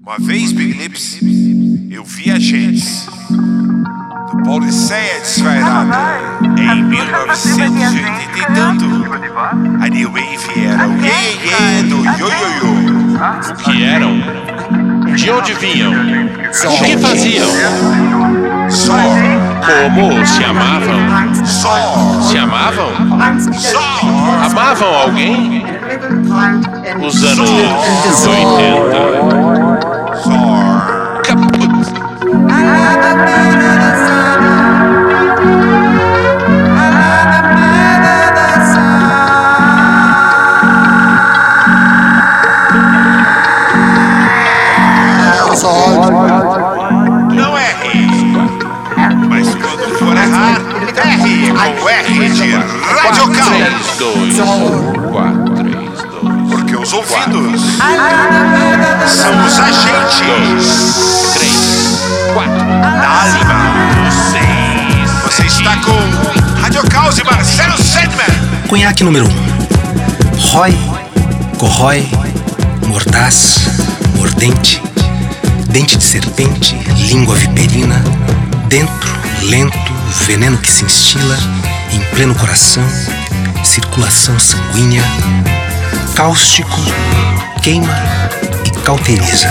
Uma vez, Big Lips, eu vi agentes do Policeia Desvairada em 1980 e tanto. A New Wave era o iê do yo-yo-yo. O que eram? De onde vinham? O que faziam? Só. Como se amavam? Só. Se amavam? Só. Amavam alguém? Os anos 80. Caput. Não erre, mas quando for errar, erre com R de Radiocal. 3, 2, 1, 4, 3, 2. Porque os ouvidos são os agentes 3, 4. da alma. Você está com Radiocal e Marcelo Sandman. Conhaque número 1. Rói, corrói, mordaz, mordente, dente de serpente, língua viperina, dentro, lento, veneno que se instila em pleno coração, circulação sanguínea, cáustico, queima e cauteriza.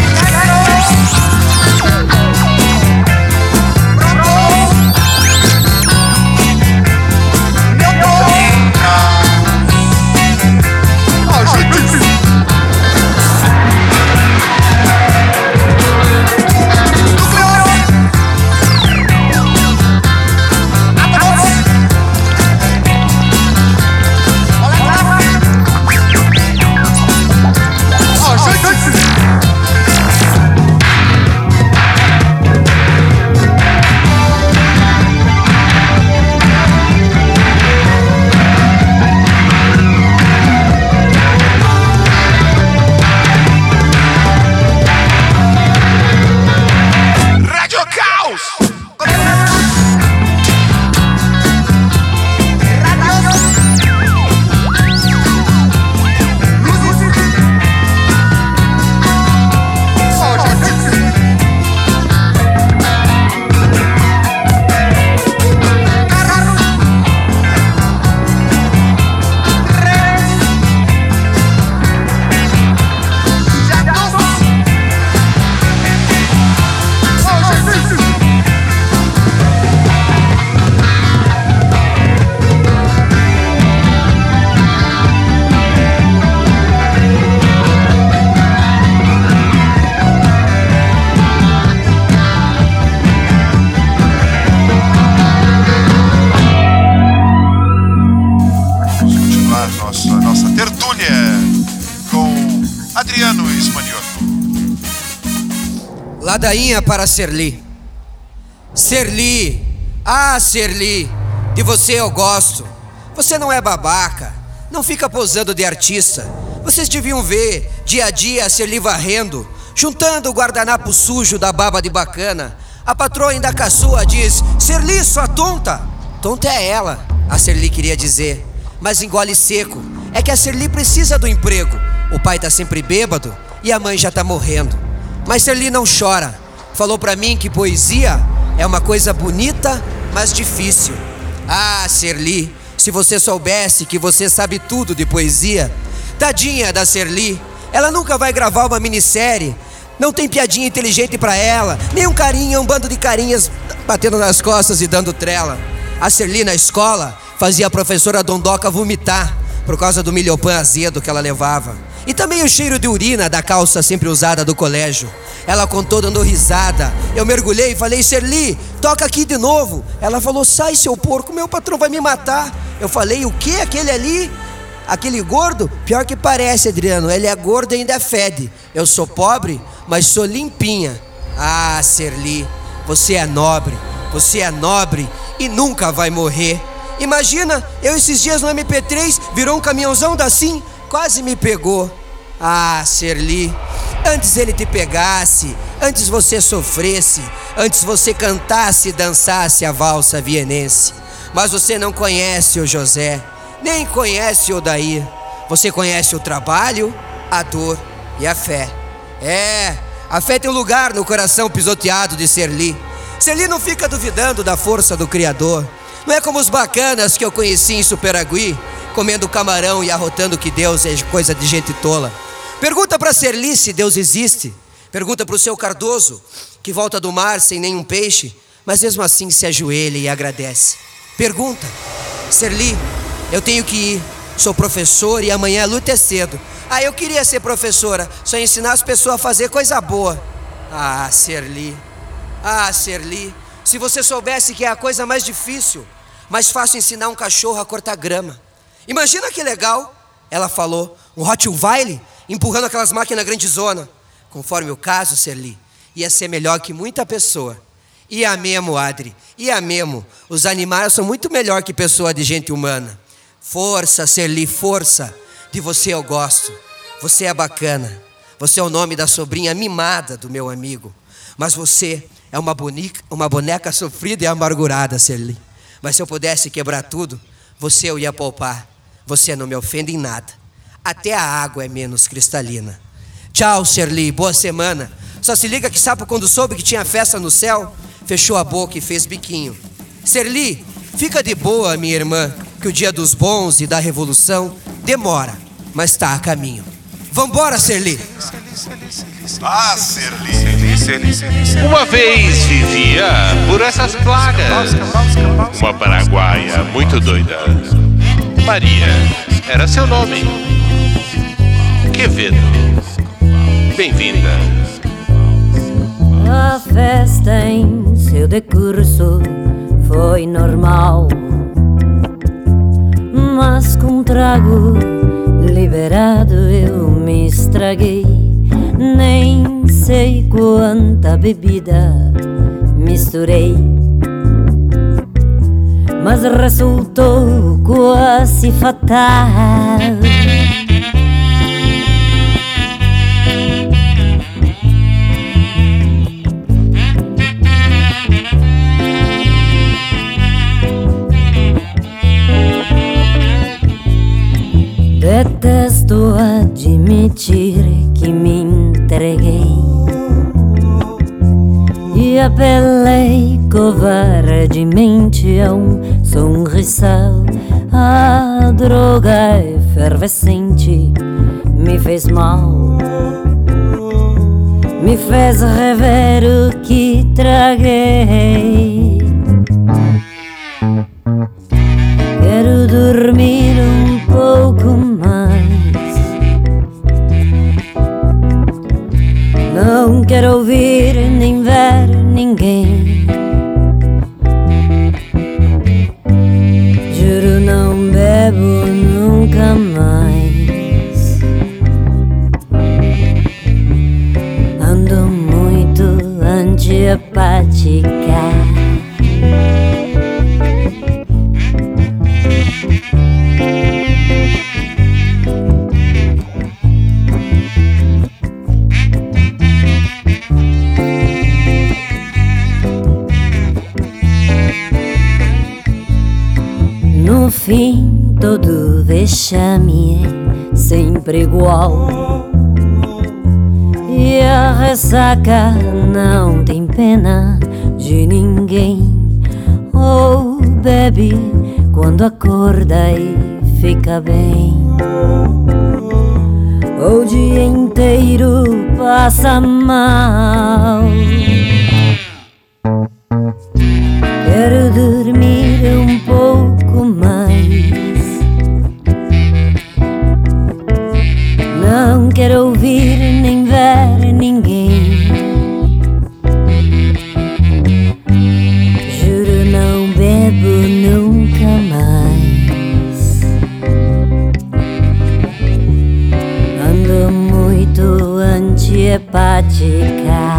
Nossa tertúlia com Adriano Esmanioto. Ladainha para Serli. Serli, Serli, de você eu gosto. Você não é babaca, não fica posando de artista. Vocês deviam ver dia a dia a Serli varrendo, juntando o guardanapo sujo da baba de bacana. A patroa ainda caçoa diz: Serli, sua tonta. Tonta é ela, a Serli queria dizer, mas engole seco. É que a Serli precisa do emprego. O pai tá sempre bêbado e a mãe já tá morrendo. Mas Serli não chora. Falou pra mim que poesia é uma coisa bonita, mas difícil. Serli, se você soubesse que você sabe tudo de poesia. Tadinha da Serli, ela nunca vai gravar uma minissérie. Não tem piadinha inteligente pra ela, nem um carinha, um bando de carinhas batendo nas costas e dando trela. A Serli na escola fazia a professora Dondoca vomitar por causa do milhopan azedo que ela levava. E também o cheiro de urina da calça sempre usada do colégio. Ela contou dando risada. Eu mergulhei e falei: Serli, toca aqui de novo. Ela falou: sai, seu porco, meu patrão vai me matar. Eu falei: o quê? Aquele ali? Aquele gordo? Pior que parece, Adriano. Ele é gordo e ainda fede. Eu sou pobre, mas sou limpinha. Serli, você é nobre. Você é nobre e nunca vai morrer. Imagina, eu esses dias no MP3, virou um caminhãozão assim, quase me pegou. Serli, antes ele te pegasse, antes você sofresse, antes você cantasse e dançasse a valsa vienense. Mas você não conhece o José, nem conhece o Odair. Você conhece o trabalho, a dor e a fé. A fé tem um lugar no coração pisoteado de Serli. Serli não fica duvidando da força do Criador. Não é como os bacanas que eu conheci em Superagui, comendo camarão e arrotando que Deus é coisa de gente tola. Pergunta para Serli se Deus existe. Pergunta para o seu Cardoso, que volta do mar sem nenhum peixe, mas mesmo assim se ajoelha e agradece. Pergunta: Serli, eu tenho que ir, sou professor e amanhã a luta é cedo. Ah, eu queria ser professora, só ensinar as pessoas a fazer coisa boa. Ah, Serli, se você soubesse que é a coisa mais difícil, mais fácil ensinar um cachorro a cortar grama. Imagina que legal, ela falou, um Rottweiler empurrando aquelas máquinas grandezona. Conforme o caso, Serli, ia ser melhor que muita pessoa. Ia mesmo, Adri, ia mesmo. Os animais são muito melhor que pessoa de gente humana. Força, Serli, força. De você eu gosto. Você é bacana. Você é o nome da sobrinha mimada do meu amigo. Mas você é uma boneca sofrida e amargurada, Serli. Mas se eu pudesse quebrar tudo, você eu ia poupar. Você não me ofende em nada. Até a água é menos cristalina. Tchau, Serli, boa semana. Só se liga que sapo, quando soube que tinha festa no céu, fechou a boca e fez biquinho. Serli, fica de boa, minha irmã, que o dia dos bons e da revolução demora, mas tá a caminho. Vambora, Serli. Ah, Serli. Uma vez vivia por essas plagas uma paraguaia muito doida. Maria era seu nome. Quevedo. Bem-vinda. A festa em seu decurso foi normal, mas com trago liberado eu me estraguei. Nem sei quanta bebida misturei, mas resultou quase fatal. Detesto admitir que me entreguei e apelei covardemente a um sonrisal. A droga efervescente me fez mal, me fez rever o que traguei. Quero dormir um pouco mais, não quero ouvir nem ver ninguém. Juro, não bebo nunca mais. Ando muito antiapática. No fim, todo vexame é sempre igual, e a ressaca não tem pena de ninguém. Ou bebe quando acorda e fica bem, ou o dia inteiro passa mal. Quero dormir um pouco mais, não quero ouvir nem ver ninguém. Juro, não bebo nunca mais. Ando muito antiepática.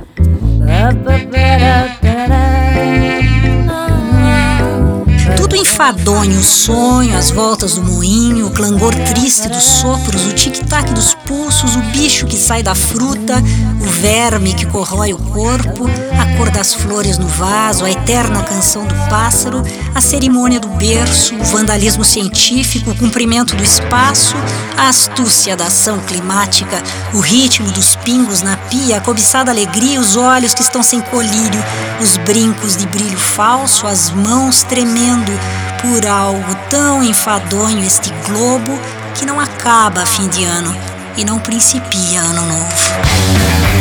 Tudo em enfadonho o sonho, as voltas do moinho, o clangor triste dos sopros, o tic-tac dos pulsos, o bicho que sai da fruta, o verme que corrói o corpo, a cor das flores no vaso, a eterna canção do pássaro, a cerimônia do berço, o vandalismo científico, o cumprimento do espaço, a astúcia da ação climática, o ritmo dos pingos na pia, a cobiçada alegria, os olhos que estão sem colírio, os brincos de brilho falso, as mãos tremendo por algo tão enfadonho, este globo que não acaba a fim de ano e não principia ano novo.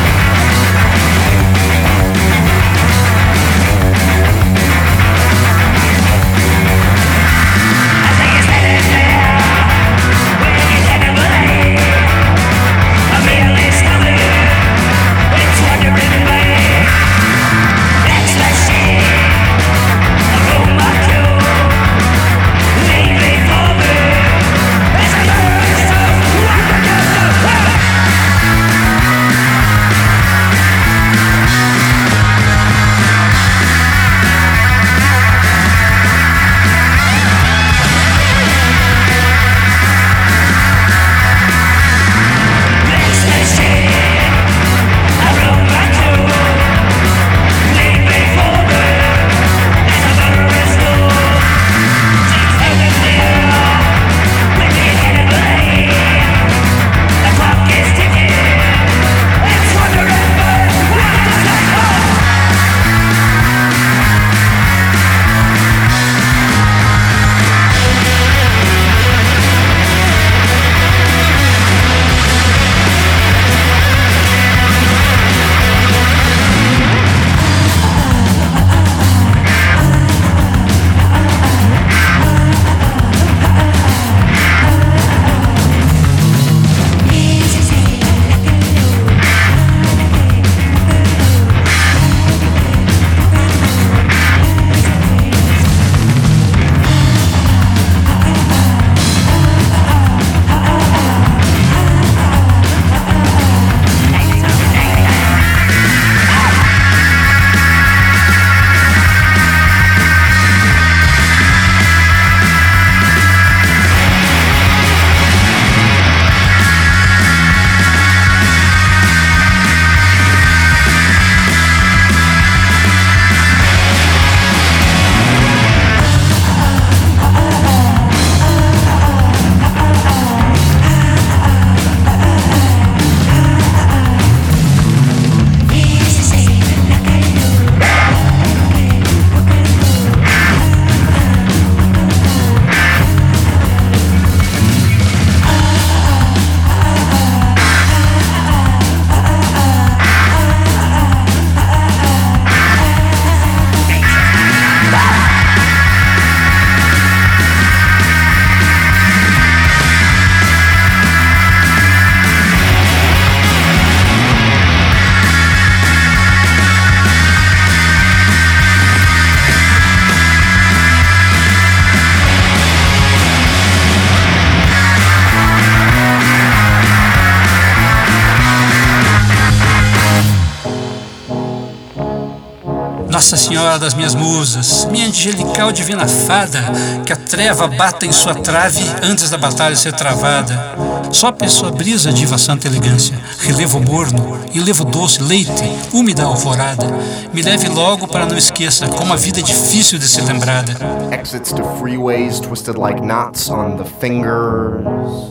Nossa Senhora das minhas musas, minha angelical divina fada, que a treva bata em sua trave antes da batalha ser travada. Sopre sua brisa, diva santa elegância, relevo morno e levo doce, leite, úmida alvorada. Me leve logo para não esqueça como a vida é difícil de ser lembrada. Exits to freeways twisted like knots on the fingers.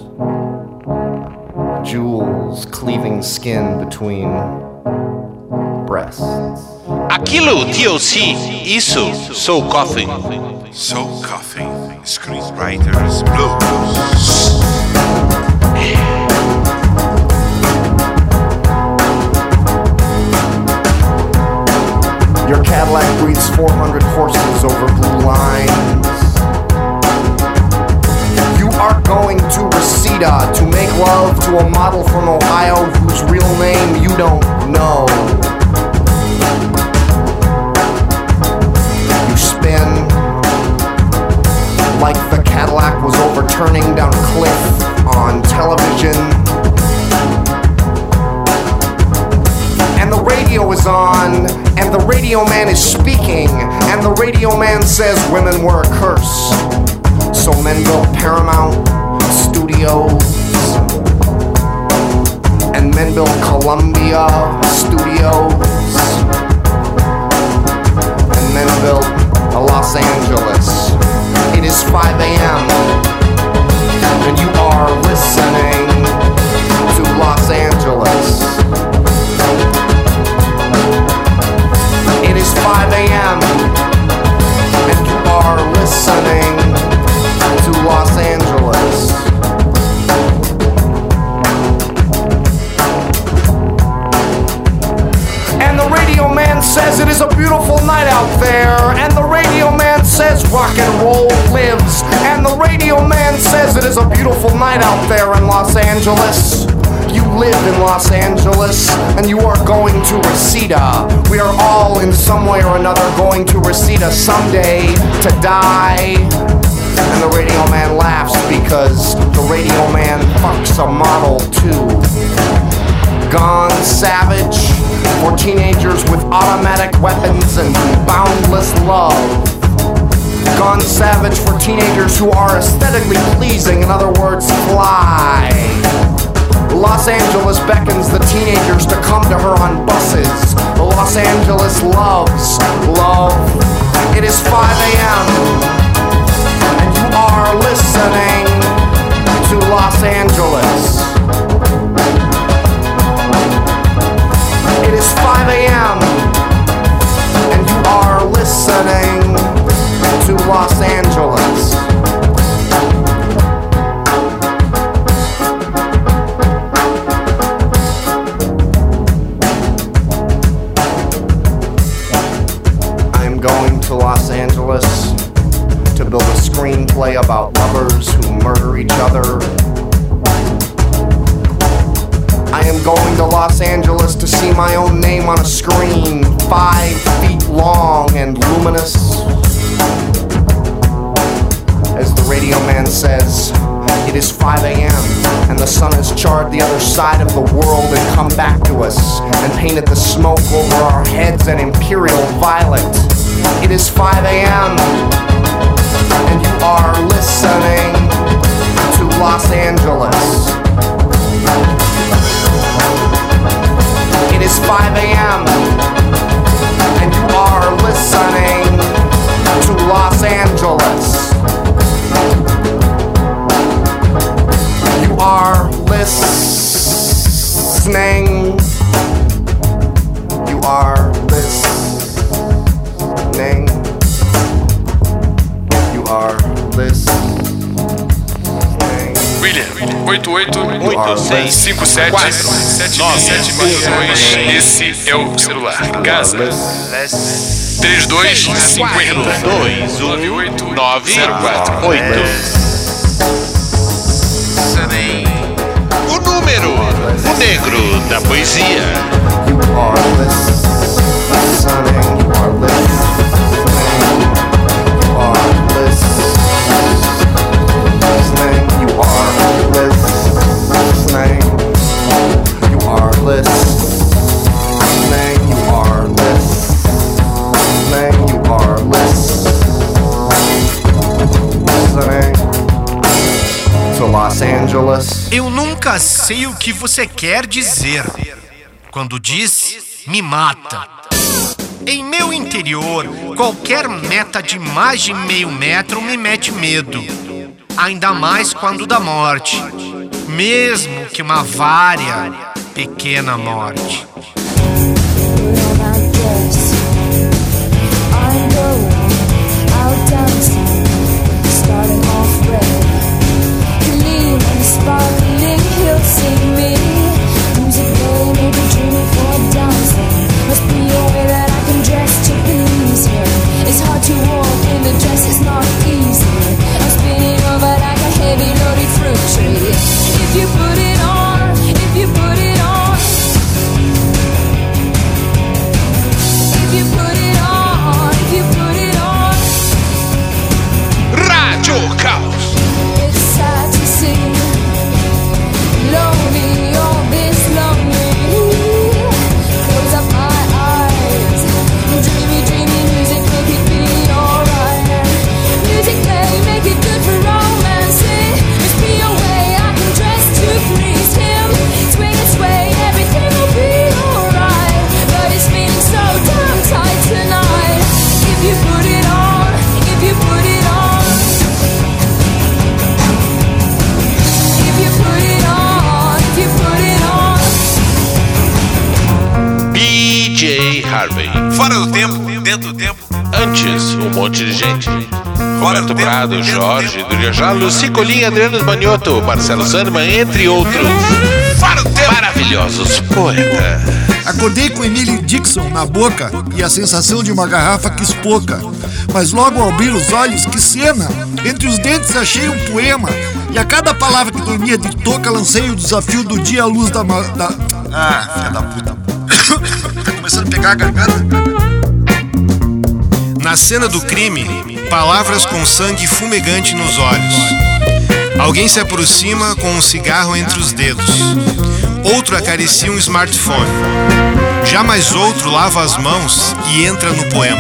Jewels cleaving skin between breasts. Aquilo, TLC, isso, Soul Coughing. Soul Coughing, Screenwriters Blues. Your Cadillac breathes 400 horses over blue lines. You are going to Reseda to make love to a model from Ohio whose real name you don't know. You spin like the Cadillac was overturning down a cliff on television. And the radio is on, and the radio man is speaking, and the radio man says women were a curse, so men built Paramount Studios, and men built Columbia Studios, and men built Los Angeles. It is 5 a.m. and you are listening to Los Angeles. It is 5 a.m. and you are listening to Los Angeles. And the radio man says it is a beautiful night out there. And the radio man says rock and roll lives. And the radio man says it is a beautiful night out there in Los Angeles. You live in Los Angeles, and you are going to Reseda. We are all in some way or another going to Reseda someday to die. And the radio man laughs because the radio man fucks a Model 2. Gone Savage for teenagers with automatic weapons and boundless love. Gone Savage for teenagers who are aesthetically pleasing, in other words, fly. Los Angeles beckons the teenagers to come to her on buses. Los Angeles loves love. It is 5 a.m. and you are listening to Los Angeles. It is 5 a.m. and you are listening to Los Angeles. I am going to Los Angeles to build a screenplay about lovers who murder each other. I am going to Los Angeles to see my own name on a screen, 5 feet long and luminous. As the radio man says, it is 5 a.m. and the sun has charred the other side of the world and come back to us and painted the smoke over our heads an imperial violet. It is 5 a.m. and you are listening to Los Angeles. It is 5 a.m. and you are listening to Los Angeles. You are listening. You are listening. You are listening. William, 88575772. Esse é o celular. Casa 3250-98-948. O número, o negro da poesia. You are listening. You are listening. You are listening. You are listening. You are listening. You are listening. You are listening to Los Angeles. Eu nunca sei o que você quer dizer quando diz me mata. Em meu interior, qualquer meta de mais de meio metro me mete medo. Ainda mais quando da morte, mesmo que uma vária pequena morte. It's hard to walk in the dress, it's not easy. I'm spinning over like a heavy loaded fruit tree. If you put it on, if you put it on, if you put it on, if you put it on. antes, um monte de gente. Roberto Prado, Jorge, Duriajá, Luci Colinha, Adriano Manioto, Marcelo Sandman, entre outros maravilhosos poetas. Acordei com Emily Dixon na boca e a sensação de uma garrafa que espoca. Mas logo ao abrir os olhos, que cena! Entre os dentes achei um poema. E a cada palavra que dormia de toca, lancei o desafio do dia à luz da... Ah, filha da puta. Tá começando a pegar a garganta. Na cena do crime, palavras com sangue fumegante nos olhos. Alguém se aproxima com um cigarro entre os dedos. Outro acaricia um smartphone. Já mais outro lava as mãos e entra no poema.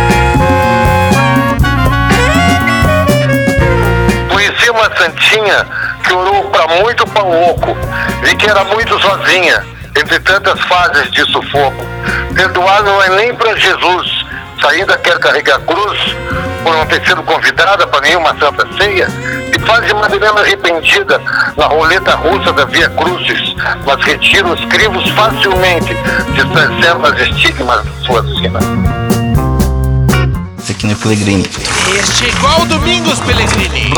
Conheci uma santinha que orou pra muito pau oco e que era muito sozinha, entre tantas fases de sufoco. Perdoar não é nem pra Jesus, se ainda quer carregar cruz por não ter sido convidada para nenhuma santa ceia, e faz de Madalena arrependida na roleta russa da Via Crucis, mas retira os crivos facilmente, distanciando as estigmas de sua sina. Esse aqui não é Pellegrini. Este é igual Domingos Pellegrini.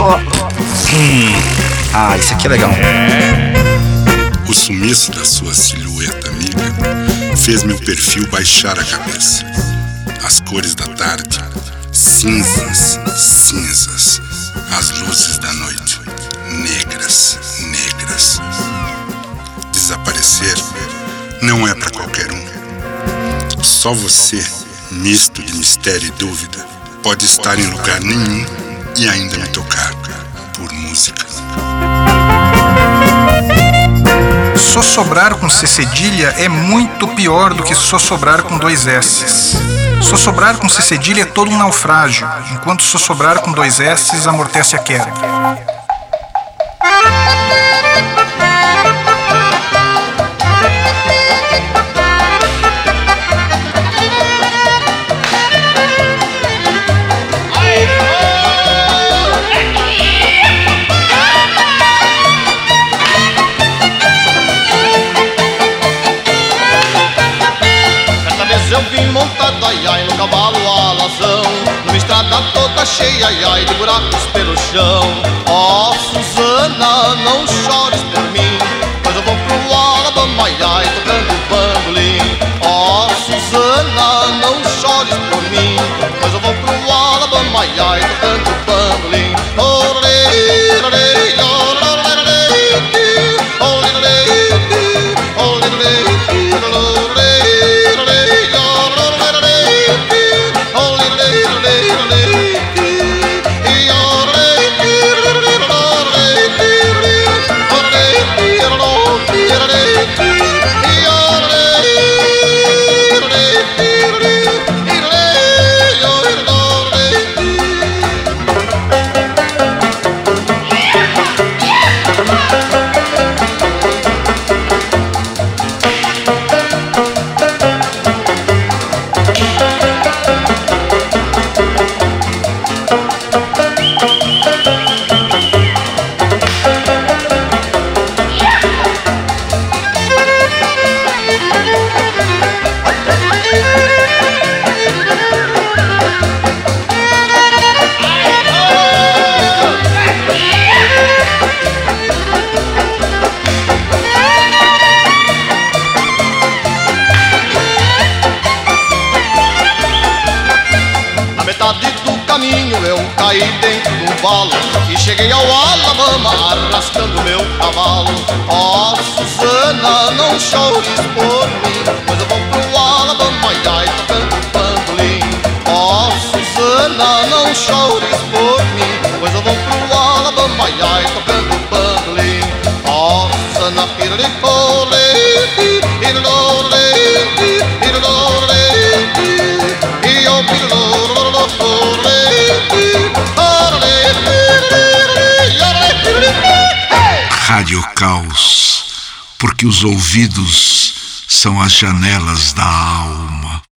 Ah, esse aqui é legal. O sumiço da sua silhueta amiga fez meu perfil baixar a cabeça. As cores da tarde, cinzas, cinzas. As luzes da noite, negras, negras. Desaparecer não é pra qualquer um. Só você, misto de mistério e dúvida, pode estar em lugar nenhum e ainda me tocar por música. Sossobrar com C cedilha é muito pior do que sossobrar com 2 S's. Sossobrar com C cedilha é todo um naufrágio, enquanto sossobrar com 2 S's amortece a queda. Eu vim montado, ai ai, no cavalo alazão, numa estrada toda cheia, ai ai, de buracos pelo chão. Ó, Susana, não chores por mim, pois eu vou pro Alabama, ai ai, tocando bandolim. Ó, Susana, não chores por mim, pois eu vou pro Alabama, ai ai, tocando bandolim. Oh, lei, lei, oh, lei, lei, oh, lei, lei, oh, lei, lei, oh, lei. E cheguei ao Alabama arrastando meu cavalo. Ó, Susana, não chores por mim, pois eu vou pro Alabama, ai ai, tocando bandolim. Ó, Susana, não chores por mim, pois eu vou pro Alabama, ai ai, tocando bandolim. Ó, Susana, pirulipole, pirulole, pirulole, e o pirulole. Rádio Caos, porque os ouvidos são as janelas da alma.